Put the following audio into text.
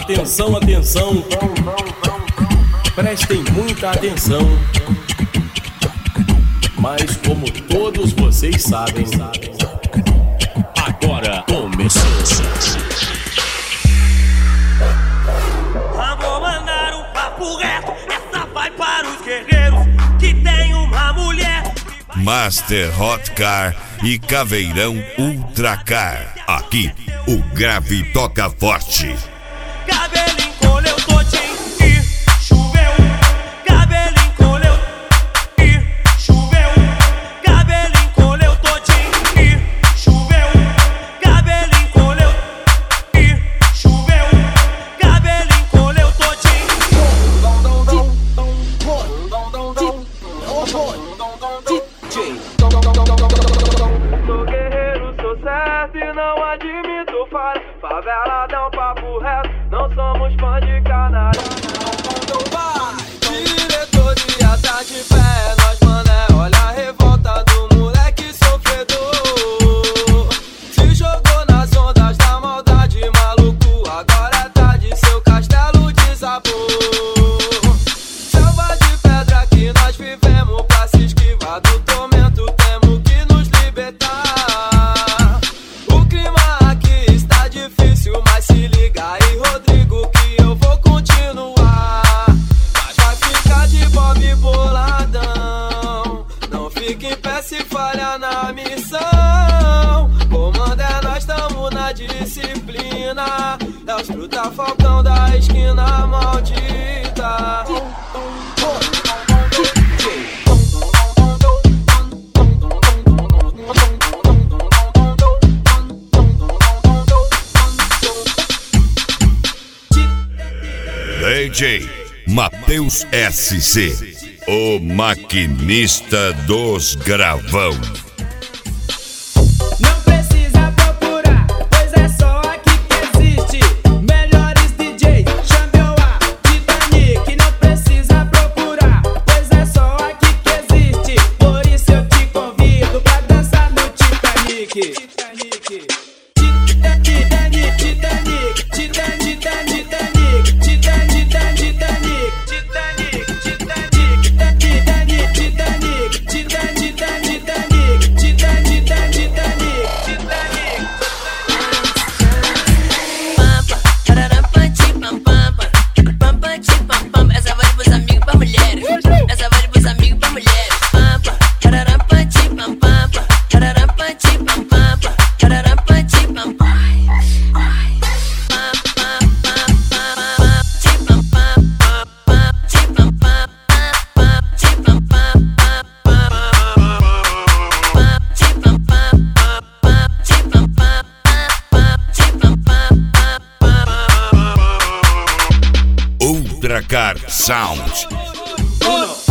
Atenção, atenção, prestem muita atenção. Mas como todos vocês sabem, agora começou. Vou mandar um papo reto, essa vai para os guerreiros que tem uma mulher. Master Hot Car e Caveirão Ultra Car. Aqui, o grave toca forte. Cabelo encolheu todinho e choveu. Cabelo encolheu e choveu. Cabelo encolheu todinho e choveu. Cabelo encolheu e choveu. Cabelo encolheu todinho. Sou guerreiro, sou certo e não admito falha. Favela dá um papo reto, não somos fã de canalha. Diretoria tá de pé, nós mané, olha a revolta do moleque sofredor. Se jogou nas ondas da maldade, maluco, agora tá de seu castelo desabou. Selva de pedra que nós vivemos, pra se esquivar do tormento temos que nos libertar. O clima aqui está difícil, mas se liga aí, Rodrigo, que eu vou continuar. Mas vai ficar de bob boladão, não fique em pé se falha na missão. Comando é nós, tamo na disciplina, é os truta falcão da esquina maldita. DJ Matheus SC, o maquinista dos gravão. Não precisa procurar, pois é só aqui que existe. Melhores DJ, champion A, Titanic. Não precisa procurar, pois é só aqui que existe. Por isso eu te convido pra dançar no Titanic. Titanic, Titanic, Titanic, Titanic, Ultra Car Sound. 1,